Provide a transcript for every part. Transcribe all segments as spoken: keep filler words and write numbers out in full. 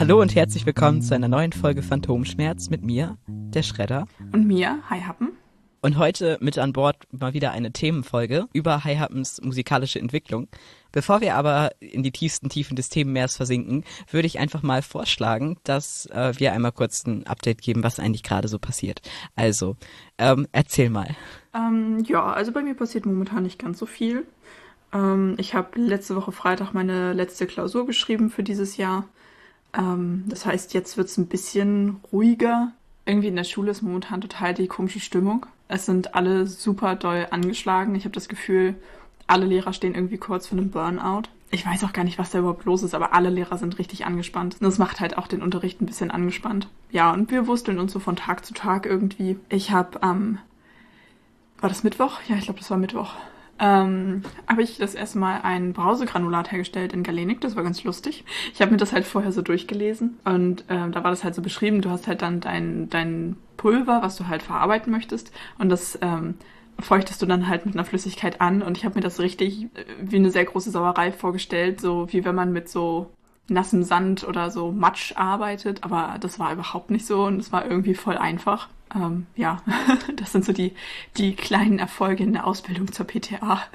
Hallo und herzlich willkommen zu einer neuen Folge Phantomschmerz mit mir, der Schredder. Und mir, Hi Happen. Und heute mit an Bord mal wieder eine Themenfolge über Hi Happens musikalische Entwicklung. Bevor wir aber in die tiefsten Tiefen des Themenmeers versinken, würde ich einfach mal vorschlagen, dass äh, wir einmal kurz ein Update geben, was eigentlich gerade so passiert. Also, ähm, erzähl mal. Ähm, ja, also bei mir passiert momentan nicht ganz so viel. Ähm, ich habe letzte Woche Freitag meine letzte Klausur geschrieben für dieses Jahr. Ähm, das heißt, jetzt wird es ein bisschen ruhiger. Irgendwie in der Schule ist momentan total die komische Stimmung. Es sind alle super doll angeschlagen. Ich habe das Gefühl, alle Lehrer stehen irgendwie kurz vor einem Burnout. Ich weiß auch gar nicht, was da überhaupt los ist, aber alle Lehrer sind richtig angespannt. Und das macht halt auch den Unterricht ein bisschen angespannt. Ja, und wir wursteln uns so von Tag zu Tag irgendwie. Ich habe am... Ähm, war das Mittwoch? Ja, ich glaube, das war Mittwoch. Ähm, habe ich das erste Mal ein Brausegranulat hergestellt in Galenik. Das war ganz lustig. Ich habe mir das halt vorher so durchgelesen und ähm, da war das halt so beschrieben, du hast halt dann dein, dein Pulver, was du halt verarbeiten möchtest und das ähm, feuchtest du dann halt mit einer Flüssigkeit an und ich habe mir das richtig wie eine sehr große Sauerei vorgestellt, so wie wenn man mit so nassem Sand oder so Matsch arbeitet, aber das war überhaupt nicht so und es war irgendwie voll einfach. Ähm, ja, das sind so die, die kleinen Erfolge in der Ausbildung zur P T A.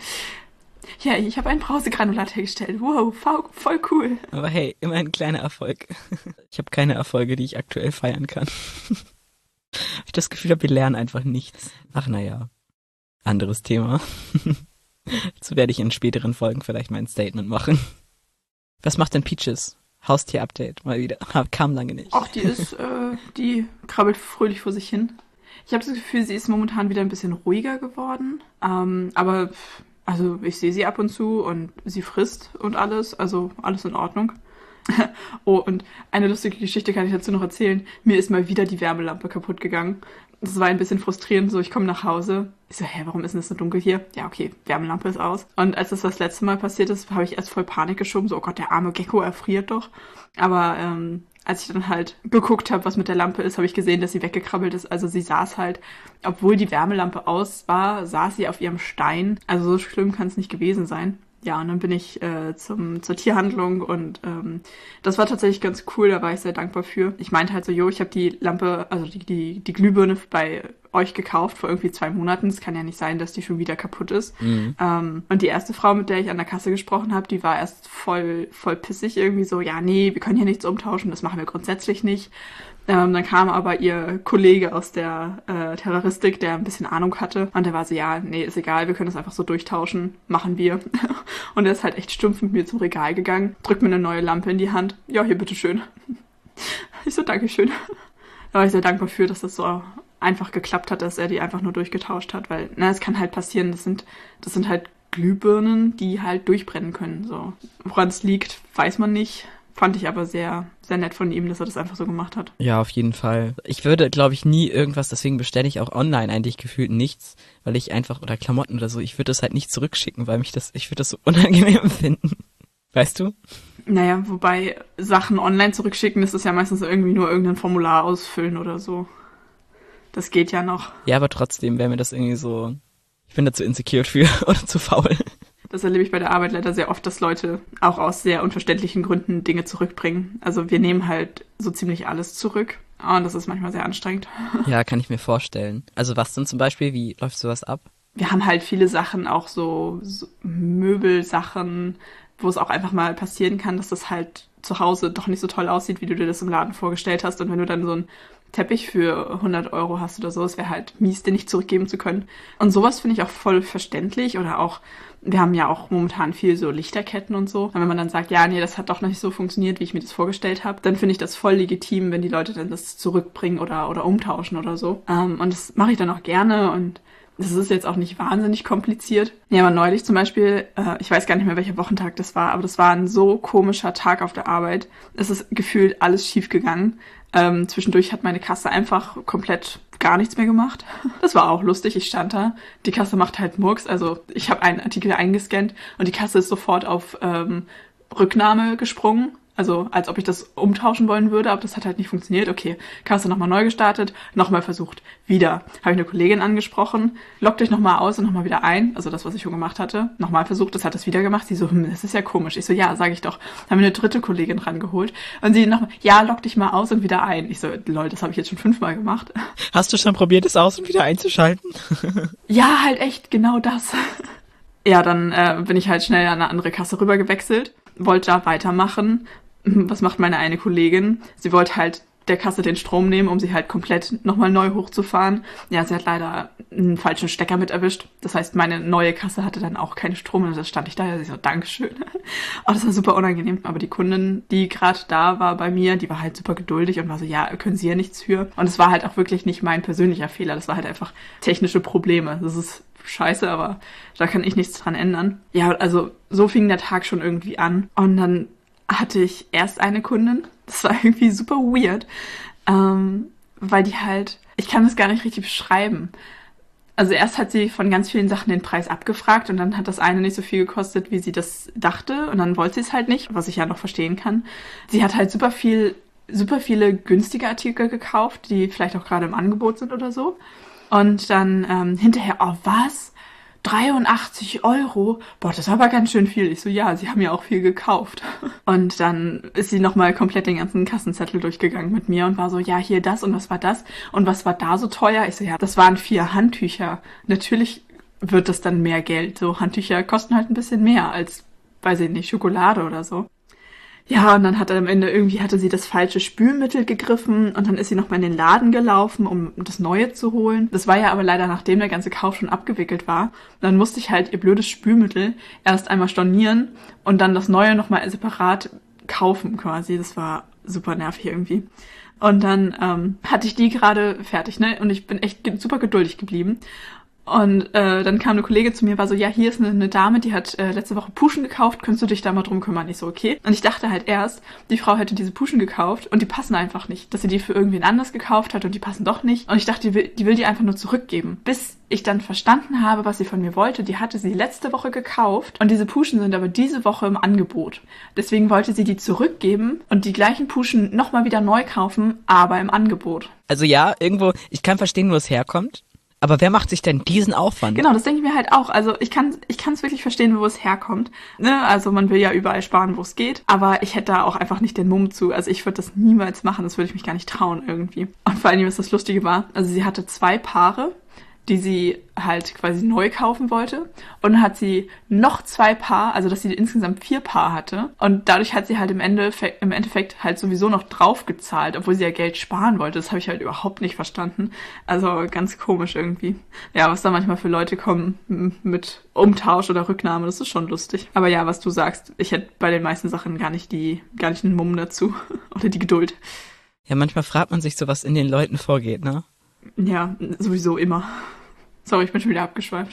Ja, ich habe ein Brausegranulat hergestellt. Wow, voll cool. Aber hey, immerhin ein kleiner Erfolg. Ich habe keine Erfolge, die ich aktuell feiern kann. Ich das Gefühl habe, wir lernen einfach nichts. Ach naja, anderes Thema. Dazu werde ich in späteren Folgen vielleicht mein Statement machen. Was macht denn Peaches? Haustier-Update, mal wieder. Kam lange nicht. Ach, die ist, äh, die krabbelt fröhlich vor sich hin. Ich habe das Gefühl, sie ist momentan wieder ein bisschen ruhiger geworden. Ähm, aber, also ich sehe sie ab und zu und sie frisst und alles. Also alles in Ordnung. Oh, und eine lustige Geschichte kann ich dazu noch erzählen. Mir ist mal wieder die Wärmelampe kaputt gegangen. Das war ein bisschen frustrierend, so ich komme nach Hause. Ich so, hä, warum ist denn das so dunkel hier? Ja, okay, Wärmelampe ist aus. Und als das das letzte Mal passiert ist, habe ich erst voll Panik geschoben. So, oh Gott, der arme Gecko erfriert doch. Aber ähm, als ich dann halt geguckt habe, was mit der Lampe ist, habe ich gesehen, dass sie weggekrabbelt ist. Also sie saß halt, obwohl die Wärmelampe aus war, saß sie auf ihrem Stein. Also so schlimm kann es nicht gewesen sein. Ja, und dann bin ich äh, zum zur Tierhandlung und ähm, das war tatsächlich ganz cool, da war ich sehr dankbar für. Ich meinte halt so, jo, ich habe die Lampe, also die, die, die Glühbirne bei euch gekauft vor irgendwie zwei Monaten. Es kann ja nicht sein, dass die schon wieder kaputt ist. Mhm. Ähm, und die erste Frau, mit der ich an der Kasse gesprochen habe, die war erst voll, voll pissig irgendwie so, ja, nee, wir können hier nichts umtauschen, das machen wir grundsätzlich nicht. Ähm, dann kam aber ihr Kollege aus der äh, Terroristik, der ein bisschen Ahnung hatte. Und der war so, ja, nee, ist egal, wir können das einfach so durchtauschen. Machen wir. Und er ist halt echt stumpf mit mir zum Regal gegangen, drückt mir eine neue Lampe in die Hand. Ja, hier, bitteschön. Ich so, Dankeschön. Da war ich sehr dankbar für, dass das so einfach geklappt hat, dass er die einfach nur durchgetauscht hat. Weil, na, es kann halt passieren, das sind, das sind halt Glühbirnen, die halt durchbrennen können. So. Woran es liegt, weiß man nicht. Fand ich aber sehr, sehr nett von ihm, dass er das einfach so gemacht hat. Ja, auf jeden Fall. Ich würde, glaube ich, nie irgendwas, deswegen bestelle ich auch online eigentlich gefühlt nichts, weil ich einfach, oder Klamotten oder so, ich würde das halt nicht zurückschicken, weil mich das, ich würde das so unangenehm finden. Weißt du? Naja, wobei Sachen online zurückschicken, das ist ja meistens irgendwie nur irgendein Formular ausfüllen oder so. Das geht ja noch. Ja, aber trotzdem wäre mir das irgendwie so, ich bin da zu insecure für oder zu faul. Das erlebe ich bei der Arbeit leider sehr oft, dass Leute auch aus sehr unverständlichen Gründen Dinge zurückbringen. Also wir nehmen halt so ziemlich alles zurück. Und das ist manchmal sehr anstrengend. Ja, kann ich mir vorstellen. Also was denn zum Beispiel? Wie läuft sowas ab? Wir haben halt viele Sachen, auch so, so Möbelsachen, wo es auch einfach mal passieren kann, dass das halt zu Hause doch nicht so toll aussieht, wie du dir das im Laden vorgestellt hast. Und wenn du dann so ein Teppich für hundert Euro hast oder so, es wäre halt mies, den nicht zurückgeben zu können. Und sowas finde ich auch voll verständlich. Oder auch, wir haben ja auch momentan viel so Lichterketten und so. Und wenn man dann sagt, ja, nee, das hat doch nicht so funktioniert, wie ich mir das vorgestellt habe, dann finde ich das voll legitim, wenn die Leute dann das zurückbringen oder, oder umtauschen oder so. Ähm, und das mache ich dann auch gerne und das ist jetzt auch nicht wahnsinnig kompliziert. Ja, aber neulich zum Beispiel, äh, ich weiß gar nicht mehr, welcher Wochentag das war, aber das war ein so komischer Tag auf der Arbeit. Es ist gefühlt alles schief gegangen. Ähm, zwischendurch hat meine Kasse einfach komplett gar nichts mehr gemacht. Das war auch lustig, ich stand da. Die Kasse macht halt Murks, also ich habe einen Artikel eingescannt und die Kasse ist sofort auf ähm, Rücknahme gesprungen. Also als ob ich das umtauschen wollen würde, aber das hat halt nicht funktioniert. Okay, Kasse nochmal neu gestartet, nochmal versucht. Wieder. Habe ich eine Kollegin angesprochen, loggt euch nochmal aus und nochmal wieder ein. Also das, was ich schon gemacht hatte. Nochmal versucht, das hat es wieder gemacht. Sie so, hm, das ist ja komisch. Ich so, ja, sage ich doch. Haben wir eine dritte Kollegin rangeholt. Und sie nochmal, ja, log dich mal aus und wieder ein. Ich so, lol, das habe ich jetzt schon fünfmal gemacht. Hast du schon probiert, es aus und wieder einzuschalten? Ja, halt echt, genau das. Ja, dann äh, bin ich halt schnell an eine andere Kasse rüber gewechselt, wollte da weitermachen. Was macht meine eine Kollegin? Sie wollte halt der Kasse den Strom nehmen, um sie halt komplett nochmal neu hochzufahren. Ja, sie hat leider einen falschen Stecker mit erwischt. Das heißt, meine neue Kasse hatte dann auch keinen Strom und da stand ich da. Ja, sie so, Dankeschön. Oh, das war super unangenehm. Aber die Kundin, die gerade da war bei mir, die war halt super geduldig und war so, ja, können Sie ja nichts für. Und es war halt auch wirklich nicht mein persönlicher Fehler. Das war halt einfach technische Probleme. Das ist scheiße, aber da kann ich nichts dran ändern. Ja, also so fing der Tag schon irgendwie an. Und dann hatte ich erst eine Kundin. Das war irgendwie super weird, ähm, weil die halt, ich kann das gar nicht richtig beschreiben. Also erst hat sie von ganz vielen Sachen den Preis abgefragt und dann hat das eine nicht so viel gekostet, wie sie das dachte und dann wollte sie es halt nicht, was ich ja noch verstehen kann. Sie hat halt super viel, super viele günstige Artikel gekauft, die vielleicht auch gerade im Angebot sind oder so. Und dann ähm, hinterher, oh was? dreiundachtzig Euro? Boah, das war aber ganz schön viel. Ich so, ja, sie haben ja auch viel gekauft. Und dann ist sie nochmal komplett den ganzen Kassenzettel durchgegangen mit mir und war so, ja, hier das und was war das? Und was war da so teuer? Ich so, ja, das waren vier Handtücher. Natürlich wird das dann mehr Geld. So, Handtücher kosten halt ein bisschen mehr als, weiß ich nicht, Schokolade oder so. Ja, und dann hat er am Ende irgendwie hatte sie das falsche Spülmittel gegriffen und dann ist sie nochmal in den Laden gelaufen, um das Neue zu holen. Das war ja aber leider, nachdem der ganze Kauf schon abgewickelt war. Und dann musste ich halt ihr blödes Spülmittel erst einmal stornieren und dann das Neue nochmal separat kaufen quasi. Das war super nervig irgendwie. Und dann ähm, hatte ich die gerade fertig, ne? Und ich bin echt super geduldig geblieben. Und äh, dann kam eine Kollegin zu mir, war so, ja, hier ist eine, eine Dame, die hat äh, letzte Woche Puschen gekauft, könntest du dich da mal drum kümmern? Ich so, okay. Und ich dachte halt erst, die Frau hätte diese Puschen gekauft und die passen einfach nicht. Dass sie die für irgendwen anders gekauft hat und die passen doch nicht. Und ich dachte, die will, die will die einfach nur zurückgeben. Bis ich dann verstanden habe, was sie von mir wollte, die hatte sie letzte Woche gekauft und diese Puschen sind aber diese Woche im Angebot. Deswegen wollte sie die zurückgeben und die gleichen Puschen nochmal wieder neu kaufen, aber im Angebot. Also ja, irgendwo, ich kann verstehen, wo es herkommt. Aber wer macht sich denn diesen Aufwand? Genau, das denke ich mir halt auch. Also ich kann ich kann es wirklich verstehen, wo es herkommt. Ne? Also man will ja überall sparen, wo es geht. Aber ich hätte da auch einfach nicht den Mumm zu. Also ich würde das niemals machen. Das würde ich mich gar nicht trauen irgendwie. Und vor allem, was das Lustige war, also sie hatte zwei Paare, die sie halt quasi neu kaufen wollte. Und dann hat sie noch zwei Paar, also dass sie insgesamt vier Paar hatte. Und dadurch hat sie halt im Endeffekt, im Endeffekt halt sowieso noch drauf gezahlt, obwohl sie ja Geld sparen wollte. Das habe ich halt überhaupt nicht verstanden. Also ganz komisch irgendwie. Ja, was da manchmal für Leute kommen mit Umtausch oder Rücknahme, das ist schon lustig. Aber ja, was du sagst, ich hätte bei den meisten Sachen gar nicht die, gar nicht den Mumm dazu. Oder die Geduld. Ja, manchmal fragt man sich so, was in den Leuten vorgeht, ne? Ja, sowieso immer. Sorry, ich bin schon wieder abgeschweift.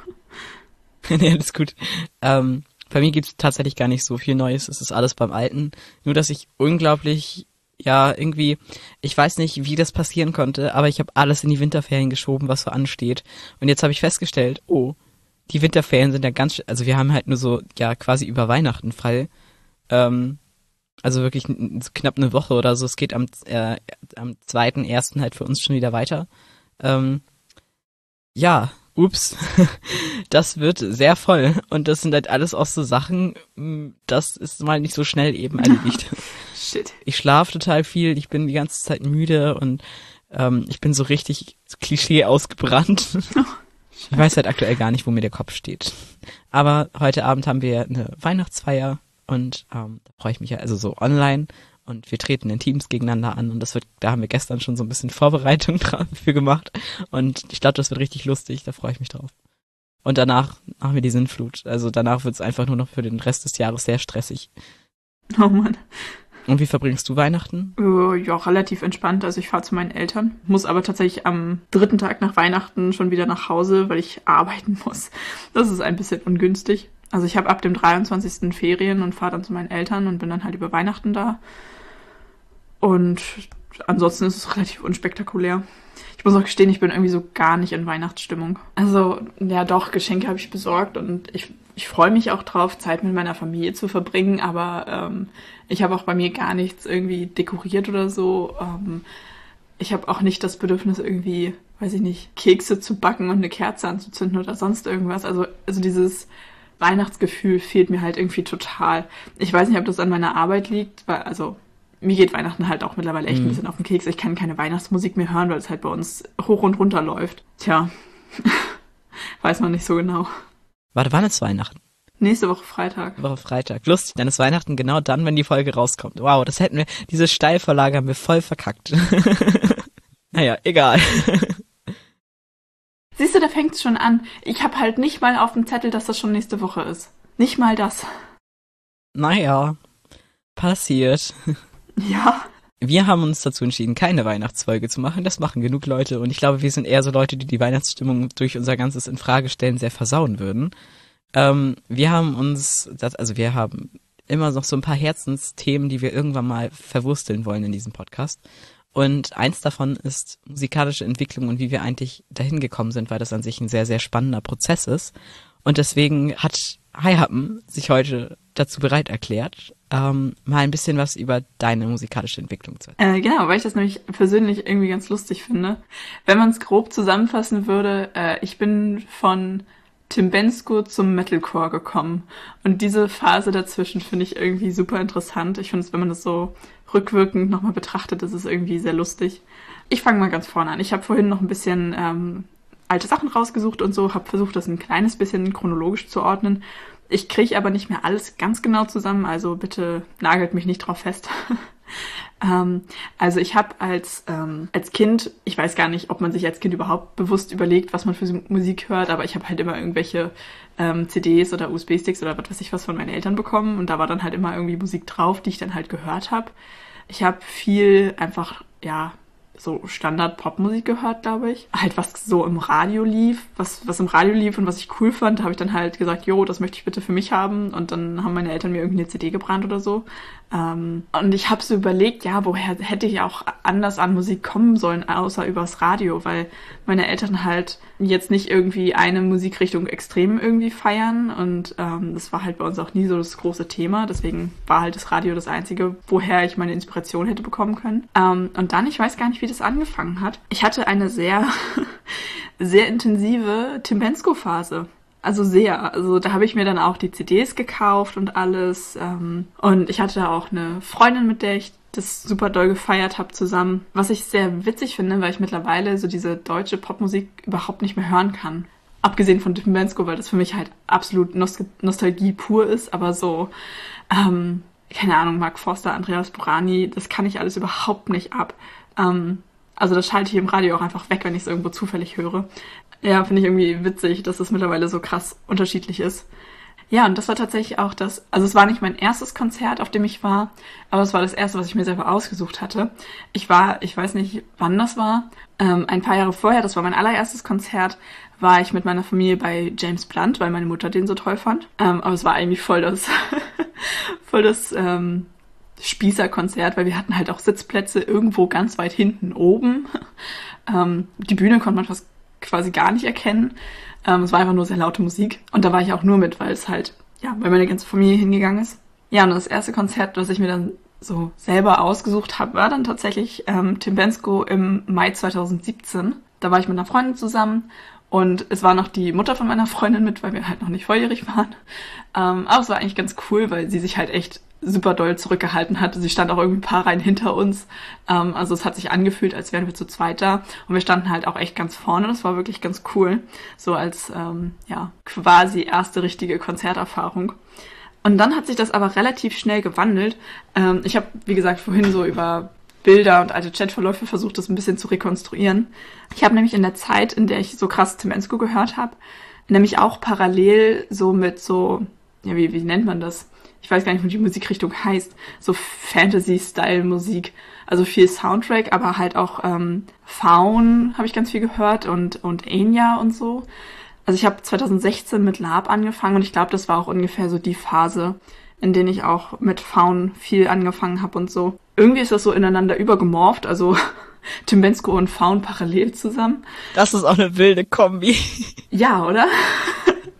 Nee, alles gut. Ähm, bei mir gibt's tatsächlich gar nicht so viel Neues. Es ist alles beim Alten. Nur, dass ich unglaublich, ja, irgendwie, ich weiß nicht, wie das passieren konnte, aber ich habe alles in die Winterferien geschoben, was so ansteht. Und jetzt habe ich festgestellt, oh, die Winterferien sind ja ganz, also wir haben halt nur so, ja, quasi über Weihnachten frei. Ähm, also wirklich n- so knapp eine Woche oder so. Es geht am, äh, am zweiten ersten halt für uns schon wieder weiter. Ähm, Ja, ups, das wird sehr voll und das sind halt alles auch so Sachen, das ist mal nicht so schnell eben erledigt. Shit. Ich schlafe total viel, ich bin die ganze Zeit müde und ähm, ich bin so richtig Klischee ausgebrannt. Ich weiß halt aktuell gar nicht, wo mir der Kopf steht. Aber heute Abend haben wir eine Weihnachtsfeier und ähm, da freue ich mich ja, also so online. Und wir treten in Teams gegeneinander an und das wird, da haben wir gestern schon so ein bisschen Vorbereitung dafür gemacht und ich glaube, das wird richtig lustig, da freue ich mich drauf. Und danach machen wir die Sinnflut, also danach wird es einfach nur noch für den Rest des Jahres sehr stressig. Oh Mann. Und wie verbringst du Weihnachten? Uh, ja, relativ entspannt, also ich fahre zu meinen Eltern, muss aber tatsächlich am dritten Tag nach Weihnachten schon wieder nach Hause, weil ich arbeiten muss. Das ist ein bisschen ungünstig. Also ich habe ab dem dreiundzwanzigsten Ferien und fahre dann zu meinen Eltern und bin dann halt über Weihnachten da. Und ansonsten ist es relativ unspektakulär. Ich muss auch gestehen, ich bin irgendwie so gar nicht in Weihnachtsstimmung. Also, ja doch, Geschenke habe ich besorgt und ich ich freue mich auch drauf, Zeit mit meiner Familie zu verbringen, aber ähm, ich habe auch bei mir gar nichts irgendwie dekoriert oder so. Ähm, ich habe auch nicht das Bedürfnis irgendwie, weiß ich nicht, Kekse zu backen und eine Kerze anzuzünden oder sonst irgendwas. Also, also dieses Weihnachtsgefühl fehlt mir halt irgendwie total. Ich weiß nicht, ob das an meiner Arbeit liegt, weil, also mir geht Weihnachten halt auch mittlerweile echt ein bisschen auf den Keks. Ich kann keine Weihnachtsmusik mehr hören, weil es halt bei uns hoch und runter läuft. Tja, weiß man nicht so genau. Warte, wann ist Weihnachten? Nächste Woche Freitag. Woche Freitag. Lustig, dann ist Weihnachten genau dann, wenn die Folge rauskommt. Wow, das hätten wir, diese Steilvorlage haben wir voll verkackt. Naja, egal. Siehst du, da fängt's schon an. Ich habe halt nicht mal auf dem Zettel, dass das schon nächste Woche ist. Nicht mal das. Naja, passiert. Ja. Wir haben uns dazu entschieden, keine Weihnachtsfolge zu machen. Das machen genug Leute. Und ich glaube, wir sind eher so Leute, die die Weihnachtsstimmung durch unser ganzes Infragestellen sehr versauen würden. Ähm, wir haben uns, das, also wir haben immer noch so ein paar Herzensthemen, die wir irgendwann mal verwursteln wollen in diesem Podcast. Und eins davon ist musikalische Entwicklung und wie wir eigentlich dahin gekommen sind, weil das an sich ein sehr, sehr spannender Prozess ist. Und deswegen hat Hi-Happen sich heute dazu bereit erklärt, ähm, mal ein bisschen was über deine musikalische Entwicklung zu erzählen. Äh, genau, weil ich das nämlich persönlich irgendwie ganz lustig finde. Wenn man es grob zusammenfassen würde, äh, ich bin von Tim Bendzko zum Metalcore gekommen. Und diese Phase dazwischen finde ich irgendwie super interessant. Ich finde es, wenn man das so rückwirkend nochmal betrachtet, ist es irgendwie sehr lustig. Ich fange mal ganz vorne an. Ich habe vorhin noch ein bisschen ähm, alte Sachen rausgesucht und so, habe versucht, das ein kleines bisschen chronologisch zu ordnen. Ich kriege aber nicht mehr alles ganz genau zusammen, also bitte nagelt mich nicht drauf fest. ähm, also ich habe als ähm, als Kind, ich weiß gar nicht, ob man sich als Kind überhaupt bewusst überlegt, was man für Musik hört, aber ich habe halt immer irgendwelche ähm, C Ds oder U S B-Sticks oder was weiß ich was von meinen Eltern bekommen und da war dann halt immer irgendwie Musik drauf, die ich dann halt gehört habe. Ich habe viel einfach, ja, so Standard-Popmusik gehört, glaube ich. Halt, was so im Radio lief, was was im Radio lief und was ich cool fand, habe ich dann halt gesagt, jo, das möchte ich bitte für mich haben. Und dann haben meine Eltern mir irgendwie eine C D gebrannt oder so. Ähm, und ich habe so überlegt, ja, woher hätte ich auch anders an Musik kommen sollen, außer übers Radio, weil meine Eltern halt jetzt nicht irgendwie eine Musikrichtung extrem irgendwie feiern. Und ähm, das war halt bei uns auch nie so das große Thema. Deswegen war halt das Radio das Einzige, woher ich meine Inspiration hätte bekommen können. Ähm, und dann, ich weiß gar nicht, wie das angefangen hat. Ich hatte eine sehr, sehr intensive Tim Bendzko-Phase. Also sehr. Also da habe ich mir dann auch die C Ds gekauft und alles. Ähm, und ich hatte auch eine Freundin, mit der ich das super doll gefeiert habe zusammen. Was ich sehr witzig finde, weil ich mittlerweile so diese deutsche Popmusik überhaupt nicht mehr hören kann. Abgesehen von Tim Bendzko, weil das für mich halt absolut Nost- Nostalgie pur ist. Aber so, ähm, keine Ahnung, Mark Forster, Andreas Burani, das kann ich alles überhaupt nicht ab. Ähm, also das schalte ich im Radio auch einfach weg, wenn ich es irgendwo zufällig höre. Ja, finde ich irgendwie witzig, dass es mittlerweile so krass unterschiedlich ist. Ja, und das war tatsächlich auch das, also es war nicht mein erstes Konzert, auf dem ich war, aber es war das erste, was ich mir selber ausgesucht hatte. Ich war, ich weiß nicht, wann das war, ähm, ein paar Jahre vorher, das war mein allererstes Konzert, war ich mit meiner Familie bei James Blunt, weil meine Mutter den so toll fand. Ähm, aber es war eigentlich voll das, voll das, ähm, Spießerkonzert, weil wir hatten halt auch Sitzplätze irgendwo ganz weit hinten oben. Ähm, die Bühne konnte man fast quasi gar nicht erkennen. Ähm, es war einfach nur sehr laute Musik. Und da war ich auch nur mit, weil es halt, ja, weil meine ganze Familie hingegangen ist. Ja, und das erste Konzert, das ich mir dann so selber ausgesucht habe, war dann tatsächlich ähm, Tim Bendzko im Mai zwanzig siebzehn. Da war ich mit einer Freundin zusammen und es war noch die Mutter von meiner Freundin mit, weil wir halt noch nicht volljährig waren. Ähm, aber es war eigentlich ganz cool, weil sie sich halt echt super doll zurückgehalten hat. Sie stand auch irgendwie ein paar Reihen hinter uns. Ähm, also es hat sich angefühlt, als wären wir zu zweit da. Und wir standen halt auch echt ganz vorne. Das war wirklich ganz cool. So als, ähm, ja, quasi erste richtige Konzerterfahrung. Und dann hat sich das aber relativ schnell gewandelt. Ähm, ich habe, wie gesagt, vorhin so über Bilder und alte Chatverläufe versucht, das ein bisschen zu rekonstruieren. Ich habe nämlich in der Zeit, in der ich so krass Tim Bendzko gehört habe, nämlich auch parallel so mit so, ja, wie, wie nennt man das? Ich weiß gar nicht, wie die Musikrichtung heißt, so Fantasy-Style-Musik, also viel Soundtrack, aber halt auch ähm, Faun habe ich ganz viel gehört und und Enya und so. Also ich habe zwanzig sechzehn mit Lab angefangen und ich glaube, das war auch ungefähr so die Phase, in der ich auch mit Faun viel angefangen habe und so. Irgendwie ist das so ineinander übergemorpht, also Tim Bendzko und Faun parallel zusammen. Das ist auch eine wilde Kombi. Ja, oder?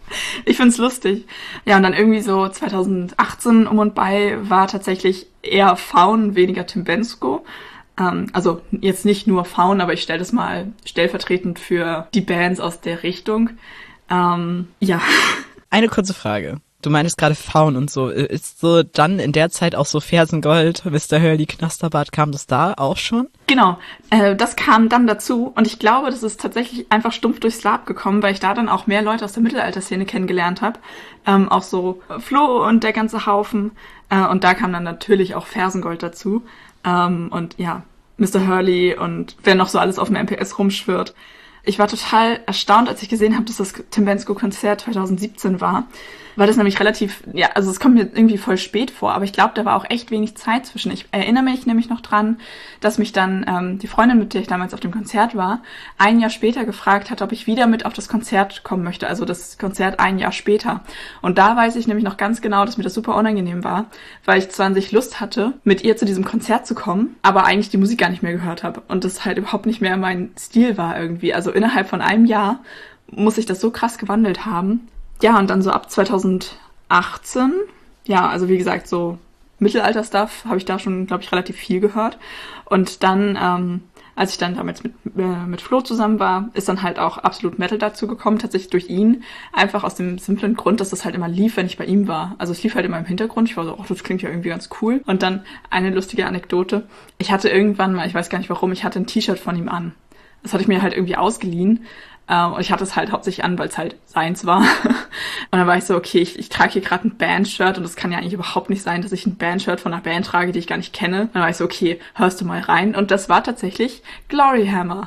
Ich find's lustig. Ja, und dann irgendwie so zwanzig achtzehn um und bei war tatsächlich eher Faun, weniger Tim Bendzko. Ähm, also jetzt nicht nur Faun, aber ich stelle das mal stellvertretend für die Bands aus der Richtung. Ähm, ja. Eine kurze Frage. Du meinst gerade Faun und so. Ist so dann in der Zeit auch so Fersengold, Mister Hurley, Knasterbart, kam das da auch schon? Genau, äh, das kam dann dazu und ich glaube, das ist tatsächlich einfach stumpf durchs Lab gekommen, weil ich da dann auch mehr Leute aus der Mittelalterszene kennengelernt habe. Ähm, auch so Flo und der ganze Haufen. Äh, und da kam dann natürlich auch Fersengold dazu. Ähm, und ja, Mister Hurley und wer noch so alles auf dem M P S rumschwirrt. Ich war total erstaunt, als ich gesehen habe, dass das Tim Bendzko-Konzert zwanzig siebzehn war. Weil das nämlich relativ, ja, also es kommt mir irgendwie voll spät vor, aber ich glaube, da war auch echt wenig Zeit zwischen. Ich erinnere mich nämlich noch dran, dass mich dann ähm, die Freundin, mit der ich damals auf dem Konzert war, ein Jahr später gefragt hat, ob ich wieder mit auf das Konzert kommen möchte, also das Konzert ein Jahr später. Und da weiß ich nämlich noch ganz genau, dass mir das super unangenehm war, weil ich zwar an sich Lust hatte, mit ihr zu diesem Konzert zu kommen, aber eigentlich die Musik gar nicht mehr gehört habe und das halt überhaupt nicht mehr mein Stil war irgendwie. Also innerhalb von einem Jahr muss sich das so krass gewandelt haben. Ja, und dann so ab zwanzig achtzehn, ja, also wie gesagt, so Mittelalter-Stuff habe ich da schon, glaube ich, relativ viel gehört. Und dann, ähm, als ich dann damals mit, äh, mit Flo zusammen war, ist dann halt auch absolut Metal dazu gekommen, tatsächlich durch ihn. Einfach aus dem simplen Grund, dass das halt immer lief, wenn ich bei ihm war. Also es lief halt immer im Hintergrund. Ich war so, ach, das klingt ja irgendwie ganz cool. Und dann eine lustige Anekdote. Ich hatte irgendwann mal, ich weiß gar nicht warum, ich hatte ein T-Shirt von ihm an. Das hatte ich mir halt irgendwie ausgeliehen. Und ich hatte es halt hauptsächlich an, weil es halt seins war. Und dann war ich so, okay, ich, ich trage hier gerade ein Bandshirt und es kann ja eigentlich überhaupt nicht sein, dass ich ein Bandshirt von einer Band trage, die ich gar nicht kenne. Und dann war ich so, okay, hörst du mal rein. Und das war tatsächlich Gloryhammer.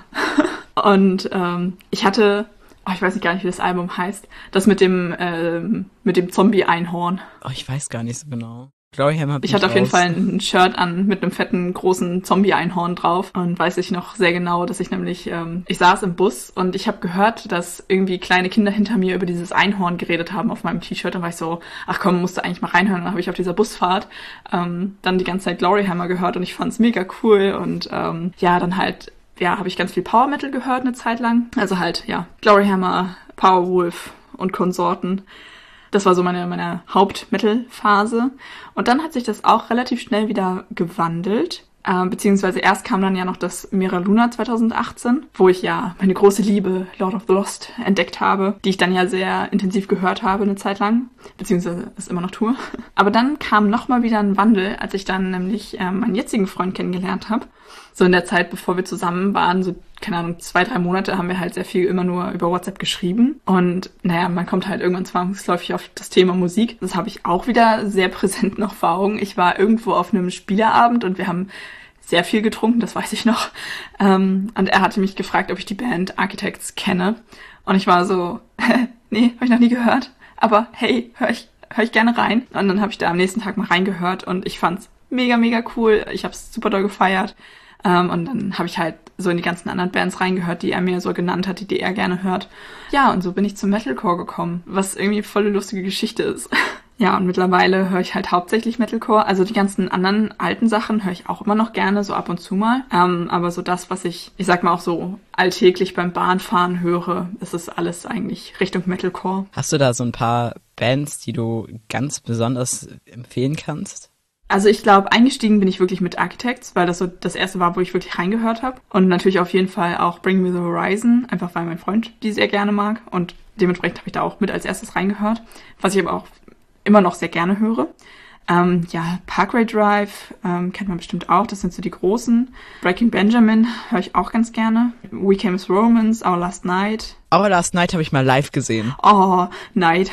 Und ähm, ich hatte, oh, ich weiß nicht gar nicht, wie das Album heißt, das mit dem ähm, mit dem Zombie-Einhorn. Oh, ich weiß gar nicht so genau. Gloryhammer. Ich hatte auf jeden Fall ein Shirt an mit einem fetten, großen Zombie-Einhorn drauf und weiß ich noch sehr genau, dass ich nämlich, ähm, ich saß im Bus und ich habe gehört, dass irgendwie kleine Kinder hinter mir über dieses Einhorn geredet haben auf meinem T-Shirt. Dann war ich so, ach komm, musst du eigentlich mal reinhören. Dann habe ich auf dieser Busfahrt ähm, dann die ganze Zeit Gloryhammer gehört und ich fand's mega cool und ähm, ja, dann halt, ja, habe ich ganz viel Power Metal gehört eine Zeit lang. Also halt, ja, Gloryhammer, Powerwolf und Konsorten. Das war so meine, meine Haupt-Metal-Phase. Und dann hat sich das auch relativ schnell wieder gewandelt. Äh, beziehungsweise erst kam dann ja noch das Mera Luna zwanzig achtzehn, wo ich ja meine große Liebe Lord of the Lost entdeckt habe, die ich dann ja sehr intensiv gehört habe eine Zeit lang, beziehungsweise es immer noch tue. Aber dann kam nochmal wieder ein Wandel, als ich dann nämlich äh, meinen jetzigen Freund kennengelernt habe. So in der Zeit, bevor wir zusammen waren, so, keine Ahnung, zwei, drei Monate haben wir halt sehr viel immer nur über WhatsApp geschrieben. Und naja, man kommt halt irgendwann zwangsläufig auf das Thema Musik. Das habe ich auch wieder sehr präsent noch vor Augen. Ich war irgendwo auf einem Spielerabend und wir haben sehr viel getrunken, das weiß ich noch. Ähm, und er hatte mich gefragt, ob ich die Band Architects kenne. Und ich war so, nee, habe ich noch nie gehört. Aber hey, höre ich, hör ich gerne rein. Und dann habe ich da am nächsten Tag mal reingehört und ich fand's mega, mega cool. Ich habe es super doll gefeiert. Um, und dann habe ich halt so in die ganzen anderen Bands reingehört, die er mir so genannt hat, die, die er gerne hört. Ja, und so bin ich zum Metalcore gekommen, was irgendwie voll eine lustige Geschichte ist. Ja, und mittlerweile höre ich halt hauptsächlich Metalcore. Also die ganzen anderen alten Sachen höre ich auch immer noch gerne, so ab und zu mal. Um, aber so das, was ich, ich sag mal auch so alltäglich beim Bahnfahren höre, ist es alles eigentlich Richtung Metalcore. Hast du da so ein paar Bands, die du ganz besonders empfehlen kannst? Also ich glaube, eingestiegen bin ich wirklich mit Architects, weil das so das erste war, wo ich wirklich reingehört habe. Und natürlich auf jeden Fall auch Bring Me the Horizon, einfach weil mein Freund die sehr gerne mag. Und dementsprechend habe ich da auch mit als erstes reingehört, was ich aber auch immer noch sehr gerne höre. Ähm, ja, Parkway Drive ähm, kennt man bestimmt auch, das sind so die großen. Breaking Benjamin höre ich auch ganz gerne. We Came as Romans, Our Last Night. Our Last Night habe ich mal live gesehen. Oh, Night.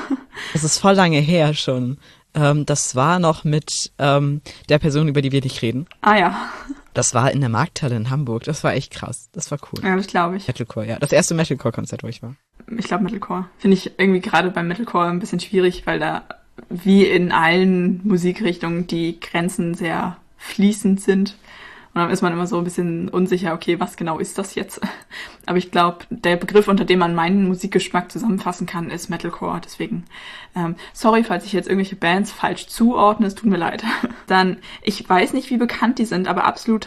Das ist voll lange her schon. Ähm, das war noch mit ähm, der Person, über die wir nicht reden. Ah ja. Das war in der Markthalle in Hamburg. Das war echt krass. Das war cool. Ja, das glaube ich. Metalcore, ja. Das erste Metalcore-Konzert, wo ich war. Ich glaube Metalcore. Finde ich irgendwie gerade beim Metalcore ein bisschen schwierig, weil da wie in allen Musikrichtungen die Grenzen sehr fließend sind. Und dann ist man immer so ein bisschen unsicher, okay, was genau ist das jetzt? Aber ich glaube, der Begriff, unter dem man meinen Musikgeschmack zusammenfassen kann, ist Metalcore. Deswegen, ähm, sorry, falls ich jetzt irgendwelche Bands falsch zuordne, es tut mir leid. Dann, ich weiß nicht, wie bekannt die sind, aber absoluter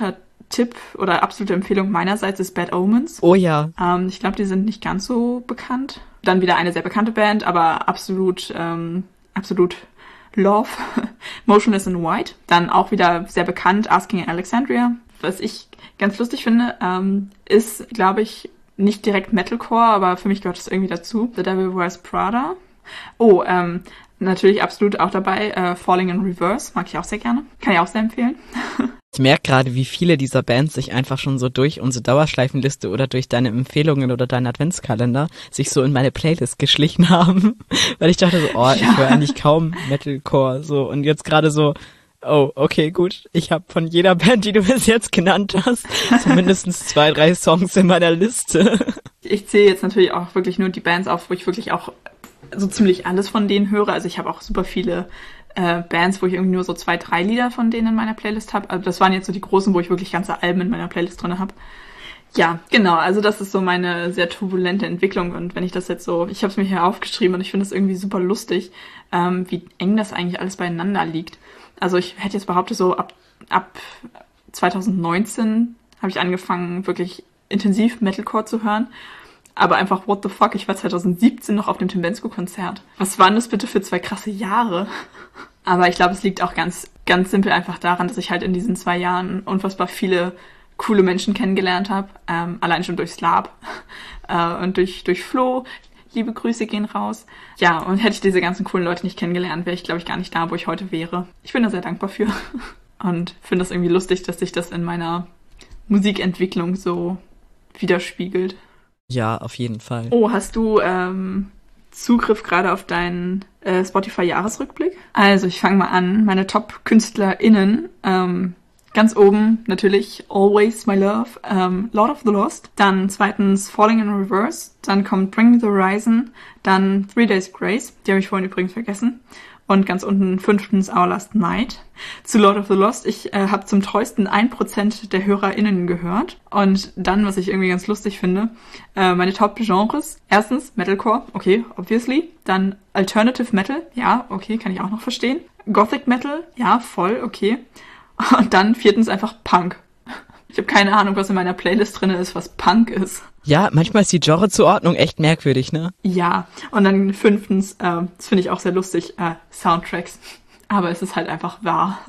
Tipp oder absolute Empfehlung meinerseits ist Bad Omens. Oh ja. Ähm, ich glaube, die sind nicht ganz so bekannt. Dann wieder eine sehr bekannte Band, aber absolut, ähm, absolut Love. Motionless in White. Dann auch wieder sehr bekannt, Asking Alexandria. Was ich ganz lustig finde, ähm, ist, glaube ich, nicht direkt Metalcore, aber für mich gehört das irgendwie dazu. The Devil Wears Prada. Oh, ähm, natürlich absolut auch dabei, äh, Falling in Reverse. Mag ich auch sehr gerne. Kann ich auch sehr empfehlen. Ich merke gerade, wie viele dieser Bands sich einfach schon so durch unsere Dauerschleifenliste oder durch deine Empfehlungen oder deinen Adventskalender sich so in meine Playlist geschlichen haben. Weil ich dachte so, oh, ja. ich höre eigentlich kaum Metalcore. So, und jetzt gerade so, oh, okay, gut. Ich habe von jeder Band, die du bis jetzt genannt hast, zumindest zwei, drei Songs in meiner Liste. Ich zähle jetzt natürlich auch wirklich nur die Bands auf, wo ich wirklich auch so ziemlich alles von denen höre. Also ich habe auch super viele äh, Bands, wo ich irgendwie nur so zwei, drei Lieder von denen in meiner Playlist habe. Also das waren jetzt so die großen, wo ich wirklich ganze Alben in meiner Playlist drin habe. Ja, genau. Also das ist so meine sehr turbulente Entwicklung. Und wenn ich das jetzt so, ich habe es mir hier aufgeschrieben und ich finde es irgendwie super lustig, ähm, wie eng das eigentlich alles beieinander liegt. Also ich hätte jetzt behauptet, so ab, ab zwanzig neunzehn habe ich angefangen, wirklich intensiv Metalcore zu hören. Aber einfach, what the fuck, ich war zwanzig siebzehn noch auf dem Tim Bendzko-Konzert. Was waren das bitte für zwei krasse Jahre? Aber ich glaube, es liegt auch ganz, ganz simpel einfach daran, dass ich halt in diesen zwei Jahren unfassbar viele coole Menschen kennengelernt habe. Ähm, allein schon durch Slab äh, und durch, durch Flo. Liebe Grüße gehen raus. Ja, und hätte ich diese ganzen coolen Leute nicht kennengelernt, wäre ich, glaube ich, gar nicht da, wo ich heute wäre. Ich bin da sehr dankbar für. Und finde das irgendwie lustig, dass sich das in meiner Musikentwicklung so widerspiegelt. Ja, auf jeden Fall. Oh, hast du ähm, Zugriff gerade auf deinen äh, Spotify-Jahresrückblick? Also, ich fange mal an. Meine Top-KünstlerInnen, ähm, ganz oben natürlich Always My Love, ähm, Lord of the Lost. Dann zweitens Falling in Reverse. Dann kommt Bring Me the Horizon. Dann Three Days Grace. Die habe ich vorhin übrigens vergessen. Und ganz unten fünftens Our Last Night. Zu Lord of the Lost. Ich äh, habe zum treuesten ein Prozent der HörerInnen gehört. Und dann, was ich irgendwie ganz lustig finde, äh, meine Top-Genres. Erstens Metalcore, okay, obviously. Dann Alternative Metal, ja, okay, kann ich auch noch verstehen. Gothic Metal, ja, voll, okay. Und dann viertens einfach Punk. Ich habe keine Ahnung, was in meiner Playlist drin ist, was Punk ist. Ja, manchmal ist die Genrezuordnung echt merkwürdig, ne? Ja, und dann fünftens, äh, das finde ich auch sehr lustig, äh, Soundtracks. Aber es ist halt einfach wahr.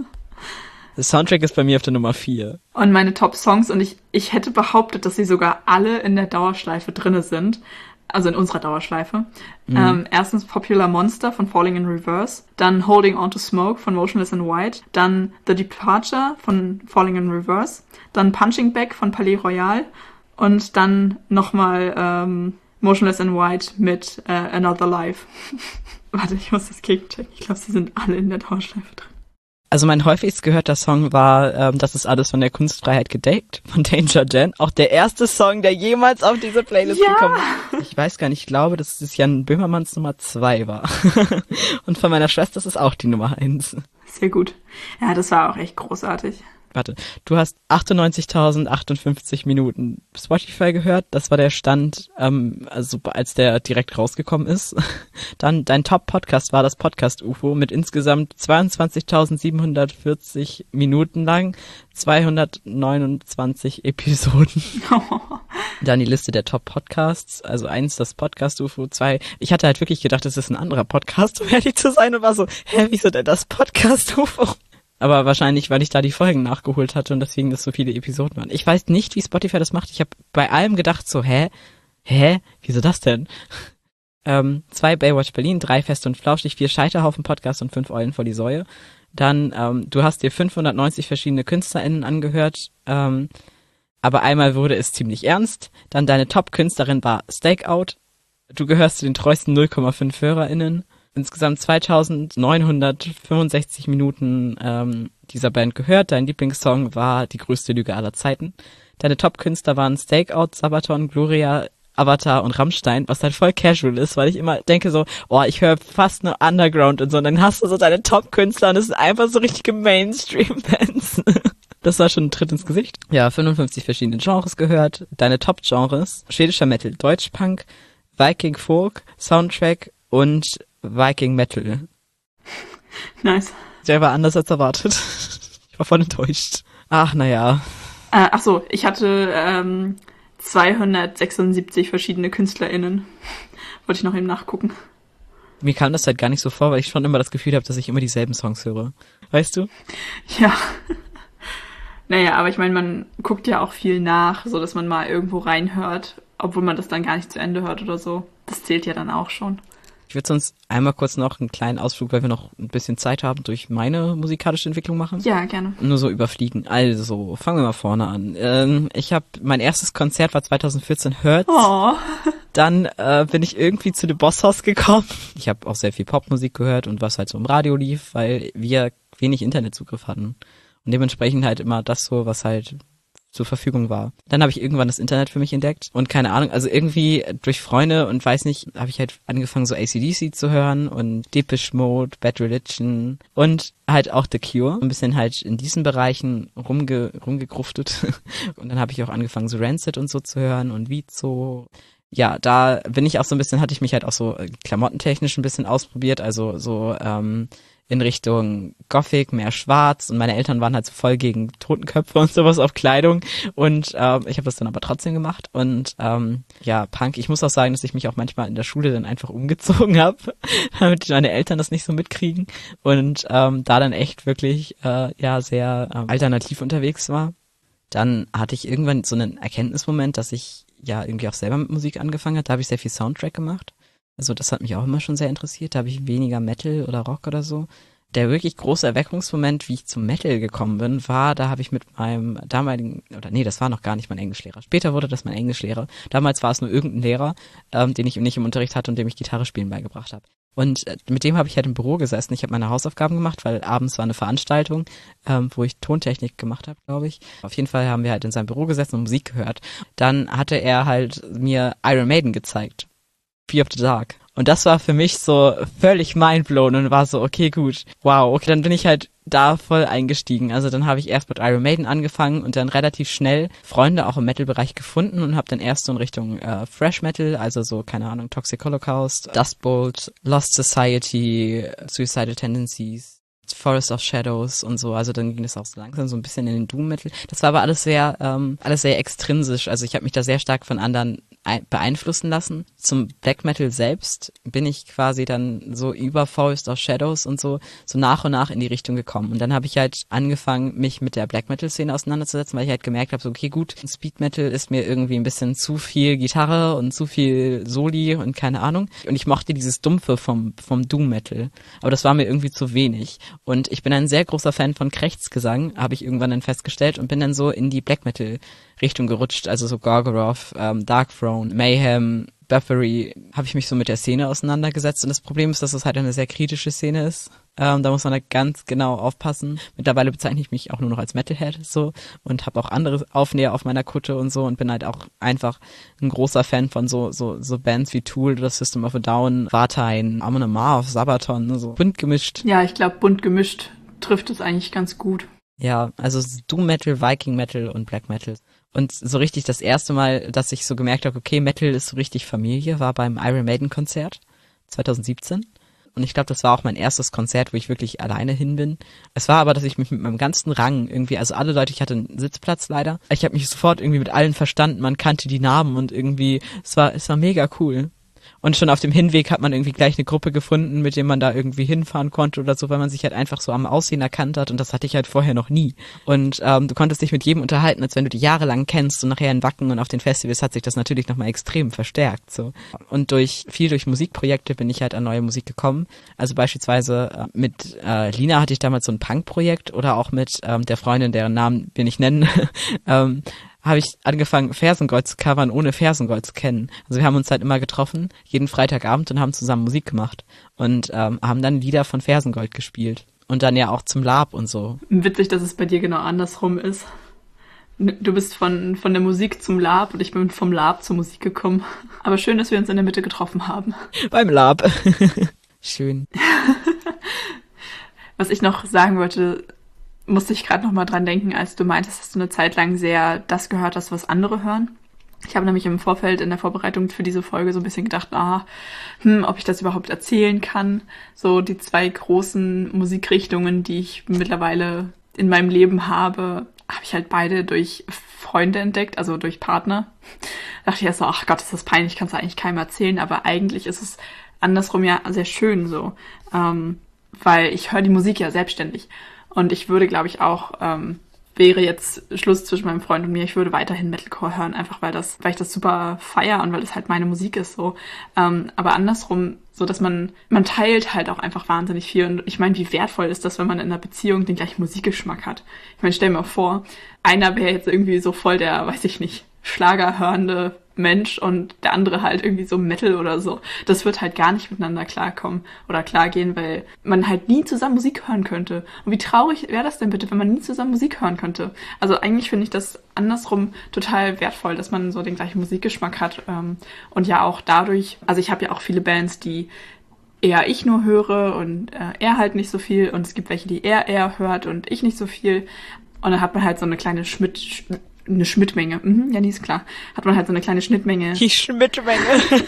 Der Soundtrack ist bei mir auf der Nummer vier. Und meine Top-Songs, und ich, ich hätte behauptet, dass sie sogar alle in der Dauerschleife drinne sind. Also in unserer Dauerschleife. Mhm. Ähm, erstens Popular Monster von Falling in Reverse. Dann Holding On to Smoke von Motionless in White. Dann The Departure von Falling in Reverse. Dann Punching Bag von Palais Royal. Und dann nochmal ähm, Motionless in White mit äh, Another Life. Warte, ich muss das gegenchecken. Ich glaube, sie sind alle in der Dauerschleife drin. Also mein häufigst gehörter Song war ähm, Das ist alles von der Kunstfreiheit gedeckt von Danger Dan. Auch der erste Song, der jemals auf diese Playlist ja. gekommen ist. Ich weiß gar nicht, ich glaube, dass es Jan Böhmermanns Nummer zwei war. Und von meiner Schwester ist es auch die Nummer eins. Sehr gut. Ja, das war auch echt großartig. Warte, du hast achtundneunzigtausendachtundfünfzig Minuten Spotify gehört. Das war der Stand, ähm, also als der direkt rausgekommen ist. Dann dein Top-Podcast war das Podcast-U F O mit insgesamt zweiundzwanzigtausendsiebenhundertvierzig Minuten lang, zweihundertneunundzwanzig Episoden. Dann die Liste der Top-Podcasts, also eins das Podcast-U F O, zwei. Ich hatte halt wirklich gedacht, das ist ein anderer Podcast, um ehrlich zu sein, und war so, hä, wieso denn das Podcast-U F O? Aber wahrscheinlich, weil ich da die Folgen nachgeholt hatte und deswegen das so viele Episoden waren. Ich weiß nicht, wie Spotify das macht. Ich habe bei allem gedacht so, hä? Hä? Wieso das denn? ähm, zwei Baywatch Berlin, drei Fest und Flauschig, vier Scheiterhaufen Podcast und fünf Eulen vor die Säue. Dann, ähm, du hast dir fünfhundertneunzig verschiedene KünstlerInnen angehört, ähm, aber einmal wurde es ziemlich ernst. Dann deine Top-Künstlerin war Stakeout. Du gehörst zu den treuesten null Komma fünf HörerInnen. Insgesamt zweitausendneunhundertfünfundsechzig Minuten ähm, dieser Band gehört. Dein Lieblingssong war Die größte Lüge aller Zeiten. Deine Top-Künstler waren Stakeout, Sabaton, Gloria, Avatar und Rammstein, was halt voll casual ist, weil ich immer denke so, oh, ich höre fast nur Underground und so. Und dann hast du so deine Top-Künstler und es sind einfach so richtige Mainstream-Bands. Das war schon ein Tritt ins Gesicht. Ja, fünfundfünfzig verschiedene Genres gehört. Deine Top-Genres: schwedischer Metal, Deutschpunk, Viking Folk, Soundtrack und Viking Metal. Nice. Der war anders als erwartet. Ich war voll enttäuscht. Ach, naja. Äh, ach so, ich hatte ähm, zweihundertsechsundsiebzig verschiedene KünstlerInnen. Wollte ich noch eben nachgucken. Mir kam das halt gar nicht so vor, weil ich schon immer das Gefühl habe, dass ich immer dieselben Songs höre. Weißt du? Ja. Naja, aber ich meine, man guckt ja auch viel nach, so dass man mal irgendwo reinhört, obwohl man das dann gar nicht zu Ende hört oder so. Das zählt ja dann auch schon. Ich würde sonst einmal kurz noch einen kleinen Ausflug, weil wir noch ein bisschen Zeit haben, durch meine musikalische Entwicklung machen. Ja, gerne. Nur so überfliegen. Also, fangen wir mal vorne an. Ähm, ich habe, mein erstes Konzert war zweitausendvierzehn Hertz. Oh. Dann äh, bin ich irgendwie zu The Boss House gekommen. Ich habe auch sehr viel Popmusik gehört und was halt so im Radio lief, weil wir wenig Internetzugriff hatten. Und dementsprechend halt immer das so, was halt zur Verfügung war. Dann habe ich irgendwann das Internet für mich entdeckt und keine Ahnung, also irgendwie durch Freunde und weiß nicht, habe ich halt angefangen so A C D C zu hören und Depeche Mode, Bad Religion und halt auch The Cure. Ein bisschen halt in diesen Bereichen rumge rumgegruftet und dann habe ich auch angefangen so Rancid und so zu hören und Vizo. Ja, da bin ich auch so ein bisschen, hatte ich mich halt auch so klamottentechnisch ein bisschen ausprobiert, also so ähm, in Richtung Gothic, mehr schwarz und meine Eltern waren halt so voll gegen Totenköpfe und sowas auf Kleidung und ähm, ich habe das dann aber trotzdem gemacht und ähm, ja, Punk, ich muss auch sagen, dass ich mich auch manchmal in der Schule dann einfach umgezogen habe, damit meine Eltern das nicht so mitkriegen und ähm, da dann echt wirklich äh, ja sehr ähm, alternativ unterwegs war. Dann hatte ich irgendwann so einen Erkenntnismoment, dass ich ja irgendwie auch selber mit Musik angefangen habe, da habe ich sehr viel Soundtrack gemacht. Also das hat mich auch immer schon sehr interessiert. Da habe ich weniger Metal oder Rock oder so. Der wirklich große Erweckungsmoment, wie ich zum Metal gekommen bin, war, da habe ich mit meinem damaligen, oder nee, das war noch gar nicht mein Englischlehrer. Später wurde das mein Englischlehrer. Damals war es nur irgendein Lehrer, ähm, den ich nicht im Unterricht hatte und dem ich Gitarre spielen beigebracht habe. Und äh, mit dem habe ich halt im Büro gesessen. Ich habe meine Hausaufgaben gemacht, weil abends war eine Veranstaltung, ähm, wo ich Tontechnik gemacht habe, glaube ich. Auf jeden Fall haben wir halt in seinem Büro gesessen und Musik gehört. Dann hatte er halt mir Iron Maiden gezeigt. Fear of the Dark. Und das war für mich so völlig mindblown und war so, okay, gut, wow, okay, dann bin ich halt da voll eingestiegen. Also dann habe ich erst mit Iron Maiden angefangen und dann relativ schnell Freunde auch im Metal-Bereich gefunden und habe dann erst so in Richtung äh, Thrash Metal, also so, keine Ahnung, Toxic Holocaust, Dustbolt, Lost Society, Suicidal Tendencies, Forest of Shadows und so, also dann ging das auch so langsam so ein bisschen in den Doom-Metal. Das war aber alles sehr, ähm, alles sehr extrinsisch, also ich habe mich da sehr stark von anderen beeinflussen lassen. Zum Black Metal selbst bin ich quasi dann so über Forest of Shadows und so, so nach und nach in die Richtung gekommen. Und dann habe ich halt angefangen, mich mit der Black Metal Szene auseinanderzusetzen, weil ich halt gemerkt habe, so okay, gut, Speed Metal ist mir irgendwie ein bisschen zu viel Gitarre und zu viel Soli und keine Ahnung. Und ich mochte dieses Dumpfe vom, vom Doom Metal. Aber das war mir irgendwie zu wenig. Und ich bin ein sehr großer Fan von Krechtsgesang, habe ich irgendwann dann festgestellt und bin dann so in die Black Metal Richtung gerutscht, also so Gorgoroth, ähm, Darkthrone, Mayhem, Buffery, habe ich mich so mit der Szene auseinandergesetzt und das Problem ist, dass es halt eine sehr kritische Szene ist. Ähm, da muss man da ganz genau aufpassen. Mittlerweile bezeichne ich mich auch nur noch als Metalhead so und habe auch andere Aufnäher auf meiner Kutte und so und bin halt auch einfach ein großer Fan von so so so Bands wie Tool oder System of a Down, Vartine, Amon Amarth, Sabaton, so bunt gemischt. Ja, ich glaube, bunt gemischt trifft es eigentlich ganz gut. Ja, also Doom Metal, Viking Metal und Black Metal. Und so richtig das erste Mal, dass ich so gemerkt habe, okay, Metal ist so richtig Familie, war beim Iron Maiden Konzert zweitausendsiebzehn. Und ich glaube, das war auch mein erstes Konzert, wo ich wirklich alleine hin bin. Es war aber, dass ich mich mit meinem ganzen Rang irgendwie, also alle Leute, ich hatte einen Sitzplatz leider. Ich habe mich sofort irgendwie mit allen verstanden, man kannte die Namen und irgendwie, es war, es war mega cool. Und schon auf dem Hinweg hat man irgendwie gleich eine Gruppe gefunden, mit dem man da irgendwie hinfahren konnte oder so, weil man sich halt einfach so am Aussehen erkannt hat und das hatte ich halt vorher noch nie. Und ähm, du konntest dich mit jedem unterhalten, als wenn du die jahrelang kennst und nachher in Wacken und auf den Festivals hat sich das natürlich nochmal extrem verstärkt. So. Und durch viel durch Musikprojekte bin ich halt an neue Musik gekommen. Also beispielsweise äh, mit äh, Lina hatte ich damals so ein Punk-Projekt oder auch mit ähm, der Freundin, deren Namen wir nicht nennen, ähm, habe ich angefangen, Fersengold zu covern, ohne Fersengold zu kennen. Also wir haben uns halt immer getroffen, jeden Freitagabend und haben zusammen Musik gemacht und ähm, haben dann Lieder von Fersengold gespielt und dann ja auch zum Lab und so. Witzig, dass es bei dir genau andersrum ist. Du bist von, von der Musik zum Lab und ich bin vom Lab zur Musik gekommen. Aber schön, dass wir uns in der Mitte getroffen haben. Beim Lab. Schön. Was ich noch sagen wollte, musste ich gerade noch mal dran denken, als du meintest, dass du eine Zeit lang sehr das gehört hast, was andere hören. Ich habe nämlich im Vorfeld in der Vorbereitung für diese Folge so ein bisschen gedacht, ah, hm, ob ich das überhaupt erzählen kann. So die zwei großen Musikrichtungen, die ich mittlerweile in meinem Leben habe, habe ich halt beide durch Freunde entdeckt, also durch Partner. Da dachte ich erst so, ach Gott, ist das peinlich, kannst du eigentlich keinem erzählen, aber eigentlich ist es andersrum ja sehr schön so, ähm, weil ich höre die Musik ja selbstständig und ich würde, glaube ich, auch, ähm, wäre jetzt Schluss zwischen meinem Freund und mir, ich würde weiterhin Metalcore hören, einfach weil das, weil ich das super feier und weil das halt meine Musik ist so. Ähm, aber andersrum, so dass man, man teilt halt auch einfach wahnsinnig viel. Und ich meine, wie wertvoll ist das, wenn man in einer Beziehung den gleichen Musikgeschmack hat? Ich meine, stell dir mal vor, einer wäre jetzt irgendwie so voll der, weiß ich nicht, schlagerhörende Mensch und der andere halt irgendwie so Metal oder so. Das wird halt gar nicht miteinander klarkommen oder klargehen, weil man halt nie zusammen Musik hören könnte. Und wie traurig wäre das denn bitte, wenn man nie zusammen Musik hören könnte? Also eigentlich finde ich das andersrum total wertvoll, dass man so den gleichen Musikgeschmack hat. Und ja auch dadurch, also ich habe ja auch viele Bands, die eher ich nur höre und äh, er halt nicht so viel. Und es gibt welche, die er eher hört und ich nicht so viel. Und dann hat man halt so eine kleine Schmidt... eine Schnittmenge. Mhm, ja, die ist klar. Hat man halt so eine kleine Schnittmenge. Die Schnittmenge.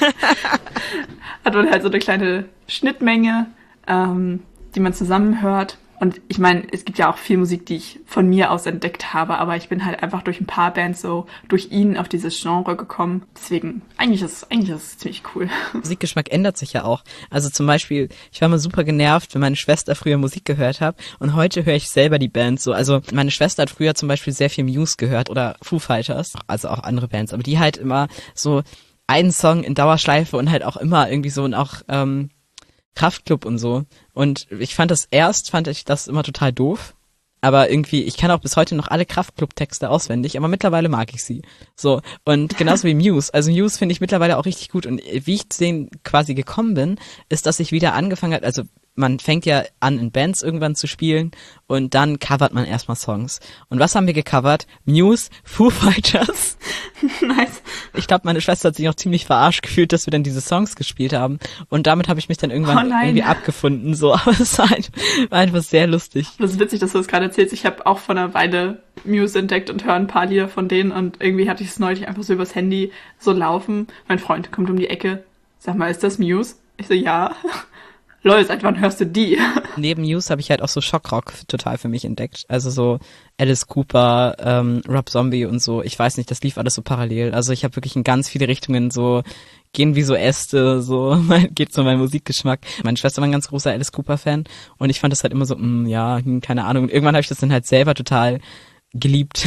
Hat man halt so eine kleine Schnittmenge, ähm, die man zusammen hört. Und ich meine, es gibt ja auch viel Musik, die ich von mir aus entdeckt habe, aber ich bin halt einfach durch ein paar Bands so durch ihn auf dieses Genre gekommen. Deswegen, eigentlich ist eigentlich ist es ziemlich cool. Musikgeschmack ändert sich ja auch. Also zum Beispiel, ich war mal super genervt, wenn meine Schwester früher Musik gehört hat und heute höre ich selber die Bands so. Also meine Schwester hat früher zum Beispiel sehr viel Muse gehört oder Foo Fighters, also auch andere Bands, aber die halt immer so einen Song in Dauerschleife und halt auch immer irgendwie so und auch ähm, Kraftklub und so. Und ich fand das erst, fand ich das immer total doof. Aber irgendwie, ich kann auch bis heute noch alle Kraftklub-Texte auswendig, aber mittlerweile mag ich sie. So, und genauso wie Muse. Also Muse finde ich mittlerweile auch richtig gut. Und wie ich zu denen quasi gekommen bin, ist, dass ich wieder angefangen habe, also man fängt ja an, in Bands irgendwann zu spielen und dann covert man erstmal Songs. Und was haben wir gecovert? Muse, Foo Fighters. Nice. Ich glaube, meine Schwester hat sich auch ziemlich verarscht gefühlt, dass wir dann diese Songs gespielt haben. Und damit habe ich mich dann irgendwann oh irgendwie abgefunden. So, aber es war, halt, war einfach sehr lustig. Das ist witzig, dass du das gerade erzählst. Ich habe auch vor einer Weile Muse entdeckt und höre ein paar Lieder von denen und irgendwie hatte ich es neulich einfach so übers Handy so laufen. Mein Freund kommt um die Ecke. Sag mal, ist das Muse? Ich so, ja. Lol, seit wann hörst du die? Neben Muse habe ich halt auch so Schockrock total für mich entdeckt. Also so Alice Cooper, ähm, Rob Zombie und so. Ich weiß nicht, das lief alles so parallel. Also ich habe wirklich in ganz viele Richtungen so, gehen wie so Äste, so geht so mein Musikgeschmack. Meine Schwester war ein ganz großer Alice Cooper-Fan und ich fand das halt immer so, mh, ja, keine Ahnung. Und irgendwann habe ich das dann halt selber total geliebt.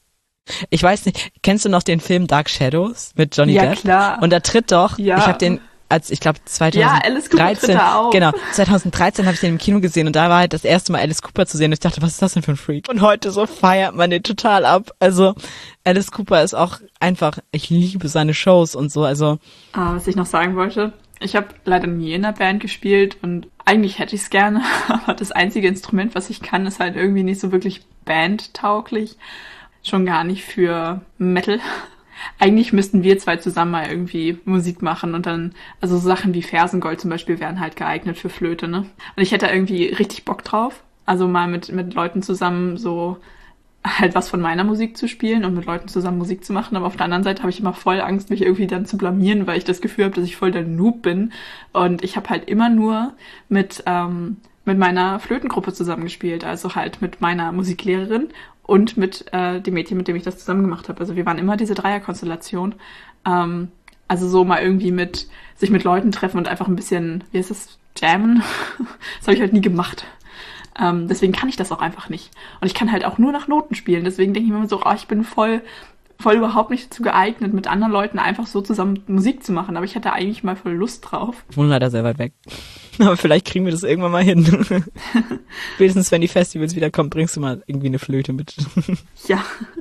Ich weiß nicht, kennst du noch den Film Dark Shadows mit Johnny ja, Depp? Ja, klar. Und da tritt doch, ja. ich habe den als ich glaube zweitausenddreizehn, ja, Alice Cooper tritt da auf. Genau, zweitausenddreizehn habe ich den im Kino gesehen und da war halt das erste Mal Alice Cooper zu sehen und ich dachte, was ist das denn für ein Freak? Und heute so feiert man den total ab. Also Alice Cooper ist auch einfach, ich liebe seine Shows und so, also. Ah, was ich noch sagen wollte, ich habe leider nie in einer Band gespielt und eigentlich hätte ich es gerne, aber das einzige Instrument, was ich kann, ist halt irgendwie nicht so wirklich bandtauglich. Schon gar nicht für Metal. Eigentlich müssten wir zwei zusammen mal irgendwie Musik machen und dann, also so Sachen wie Fersengold zum Beispiel wären halt geeignet für Flöte, ne? Und ich hätte irgendwie richtig Bock drauf, also mal mit mit Leuten zusammen so halt was von meiner Musik zu spielen und mit Leuten zusammen Musik zu machen, aber auf der anderen Seite habe ich immer voll Angst, mich irgendwie dann zu blamieren, weil ich das Gefühl habe, dass ich voll der Noob bin und ich habe halt immer nur mit ähm, mit meiner Flötengruppe zusammengespielt, also halt mit meiner Musiklehrerin und mit äh, dem Mädchen, mit dem ich das zusammen gemacht habe. Also wir waren immer diese Dreierkonstellation. Ähm, also so mal irgendwie mit sich mit Leuten treffen und einfach ein bisschen, wie heißt das, jammen. Das habe ich halt nie gemacht. Ähm, deswegen kann ich das auch einfach nicht. Und ich kann halt auch nur nach Noten spielen. Deswegen denke ich mir immer so, oh, ich bin voll voll überhaupt nicht dazu geeignet, mit anderen Leuten einfach so zusammen Musik zu machen. Aber ich hatte eigentlich mal voll Lust drauf. Ich wohne leider sehr weit weg. Aber vielleicht kriegen wir das irgendwann mal hin. Spätestens, wenn die Festivals wiederkommen, bringst du mal irgendwie eine Flöte mit. Ja.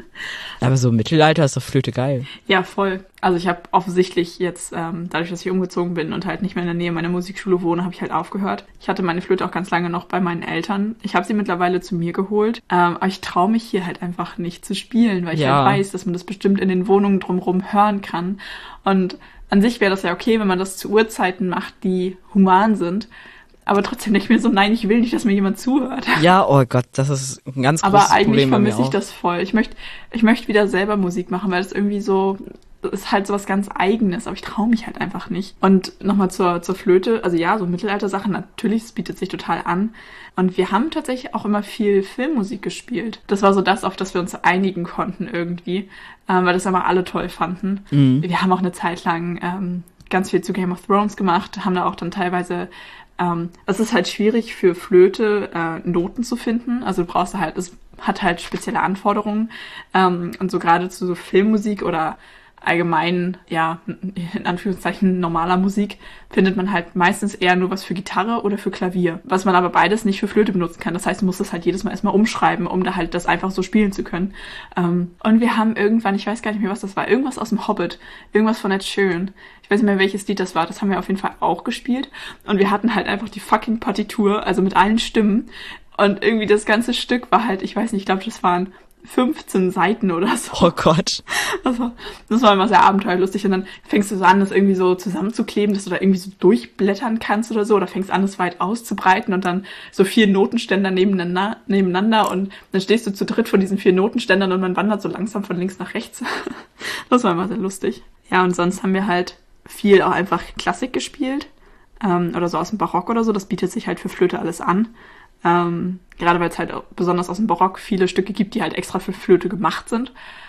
Aber so im Mittelalter ist doch Flöte geil. Ja, voll. Also ich habe offensichtlich jetzt, ähm, dadurch, dass ich umgezogen bin und halt nicht mehr in der Nähe meiner Musikschule wohne, habe ich halt aufgehört. Ich hatte meine Flöte auch ganz lange noch bei meinen Eltern. Ich habe sie mittlerweile zu mir geholt. Ähm, aber ich traue mich hier halt einfach nicht zu spielen, weil ich ja. halt weiß, dass man das bestimmt in den Wohnungen drumherum hören kann. Und an sich wäre das ja okay, wenn man das zu Uhrzeiten macht, die human sind. Aber trotzdem denke ich mir so, nein, ich will nicht, dass mir jemand zuhört. Ja, oh Gott, das ist ein ganz großes Aber eigentlich Problem bei mir vermisse ich auch. das voll. Ich möchte ich möchte wieder selber Musik machen, weil das irgendwie so, ist halt sowas ganz Eigenes, aber ich traue mich halt einfach nicht. Und nochmal zur, zur Flöte, also ja, so Mittelalter-Sachen, natürlich, es bietet sich total an. Und wir haben tatsächlich auch immer viel Filmmusik gespielt. Das war so das, auf das wir uns einigen konnten irgendwie, ähm, weil das immer alle toll fanden. Mhm. Wir haben auch eine Zeit lang ähm, ganz viel zu Game of Thrones gemacht, haben da auch dann teilweise, ähm, es ist halt schwierig für Flöte äh, Noten zu finden, also du brauchst halt, es hat halt spezielle Anforderungen ähm, und so gerade zu so Filmmusik oder allgemein, ja, in Anführungszeichen normaler Musik, findet man halt meistens eher nur was für Gitarre oder für Klavier, was man aber beides nicht für Flöte benutzen kann. Das heißt, du musst das halt jedes Mal erstmal umschreiben, um da halt das einfach so spielen zu können. Ähm, und wir haben irgendwann, ich weiß gar nicht mehr, was das war, irgendwas aus dem Hobbit, irgendwas von Ed Sheeran. Ich weiß nicht mehr, welches Lied das war, das haben wir auf jeden Fall auch gespielt. Und wir hatten halt einfach die fucking Partitur, also mit allen Stimmen. Und irgendwie das ganze Stück war halt, ich weiß nicht, ich glaube, das waren fünfzehn Seiten oder so. Oh Gott. Das war, das war immer sehr abenteuerlustig. Und dann fängst du so an, das irgendwie so zusammenzukleben, dass du da irgendwie so durchblättern kannst oder so. Oder fängst an, das weit auszubreiten und dann so vier Notenständer nebeneinander, nebeneinander. Und dann stehst du zu dritt von diesen vier Notenständern und man wandert so langsam von links nach rechts. Das war immer sehr lustig. Ja, und sonst haben wir halt viel auch einfach Klassik gespielt. Ähm, oder so aus dem Barock oder so. Das bietet sich halt für Flöte alles an. Ähm, gerade weil es halt besonders aus dem Barock viele Stücke gibt, die halt extra für Flöte gemacht sind.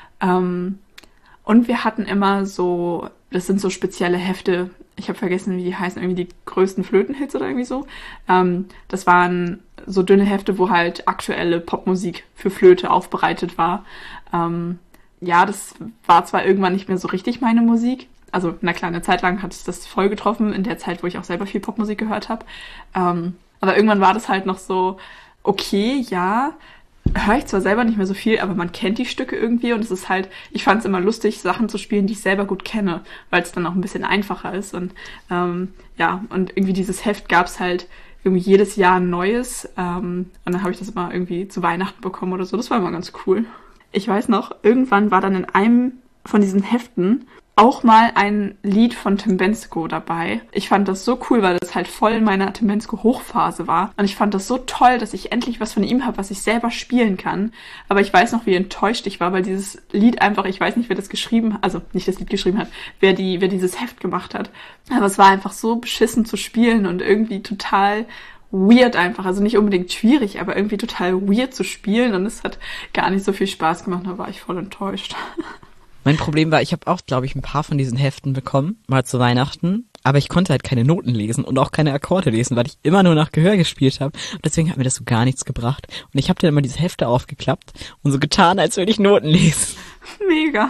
Ähm, und wir hatten immer so, das sind so spezielle Hefte, ich habe vergessen, wie die heißen, irgendwie die größten Flötenhits oder irgendwie so. Ähm, das waren so dünne Hefte, wo halt aktuelle Popmusik für Flöte aufbereitet war. Ähm, ja, das war zwar irgendwann nicht mehr so richtig meine Musik. Also, na klar, eine Zeit lang hat es das voll getroffen, in der Zeit, wo ich auch selber viel Popmusik gehört habe. Ähm, Aber irgendwann war das halt noch so, okay, ja, höre ich zwar selber nicht mehr so viel, aber man kennt die Stücke irgendwie und es ist halt, ich fand es immer lustig, Sachen zu spielen, die ich selber gut kenne, weil es dann auch ein bisschen einfacher ist. Und ähm, ja, und irgendwie dieses Heft gab es halt irgendwie jedes Jahr ein neues ähm, und dann habe ich das immer irgendwie zu Weihnachten bekommen oder so. Das war immer ganz cool. Ich weiß noch, irgendwann war dann in einem von diesen Heften auch mal ein Lied von Tim Bendzko dabei. Ich fand das so cool, weil das halt voll in meiner Tim Bendzko Hochphase war. Und ich fand das so toll, dass ich endlich was von ihm habe, was ich selber spielen kann. Aber ich weiß noch, wie enttäuscht ich war, weil dieses Lied einfach, ich weiß nicht, wer das geschrieben hat, also nicht das Lied geschrieben hat, wer die, wer dieses Heft gemacht hat. Aber es war einfach so beschissen zu spielen und irgendwie total weird einfach. Also nicht unbedingt schwierig, aber irgendwie total weird zu spielen. Und es hat gar nicht so viel Spaß gemacht. Da war ich voll enttäuscht. Mein Problem war, ich habe auch, glaube ich, ein paar von diesen Heften bekommen, mal zu Weihnachten, aber ich konnte halt keine Noten lesen und auch keine Akkorde lesen, weil ich immer nur nach Gehör gespielt habe. Und deswegen hat mir das so gar nichts gebracht. Und ich habe dann immer diese Hefte aufgeklappt und so getan, als würde ich Noten lesen. Mega.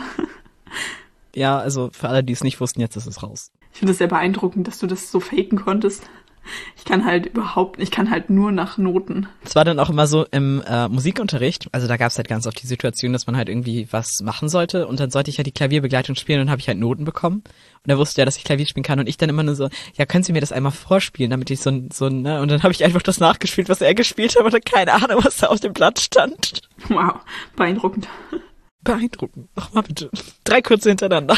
Ja, also für alle, die es nicht wussten, jetzt ist es raus. Ich finde es sehr beeindruckend, dass du das so faken konntest. Ich kann halt überhaupt, ich kann halt nur nach Noten. Es war dann auch immer so im äh, Musikunterricht, also da gab es halt ganz oft die Situation, dass man halt irgendwie was machen sollte und dann sollte ich halt die Klavierbegleitung spielen und dann habe ich halt Noten bekommen und er wusste ja, dass ich Klavier spielen kann und ich dann immer nur so, ja, können Sie mir das einmal vorspielen, damit ich so ein, so ein, ne, und dann habe ich einfach das nachgespielt, was er gespielt hat und dann keine Ahnung, was da auf dem Blatt stand. Wow, beeindruckend. Beeindruckend, mach mal bitte. Drei Kurse hintereinander.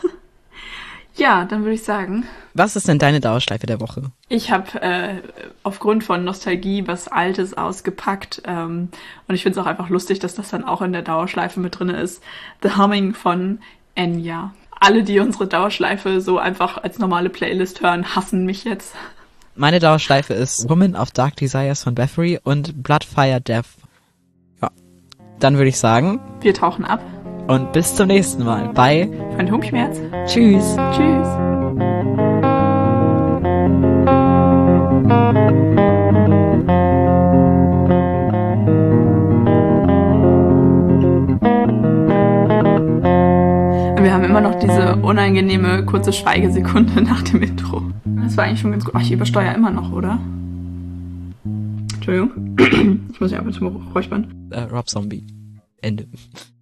Ja, dann würde ich sagen. Was ist denn deine Dauerschleife der Woche? Ich habe äh, aufgrund von Nostalgie was Altes ausgepackt ähm, und ich finde es auch einfach lustig, dass das dann auch in der Dauerschleife mit drin ist. The Humming von Enya. Alle, die unsere Dauerschleife so einfach als normale Playlist hören, hassen mich jetzt. Meine Dauerschleife ist Woman of Dark Desires von Bathory und Bloodfire Death. Ja, dann würde ich sagen, wir tauchen ab. Und bis zum nächsten Mal bei Phantomschmerz. Tschüss. Tschüss. Wir haben immer noch diese unangenehme kurze Schweigesekunde nach dem Intro. Das war eigentlich schon ganz gut. Ach, ich übersteuere immer noch, oder? Entschuldigung. Ich muss mich ab und zu räuspern. Äh, Rob Zombie. Ende.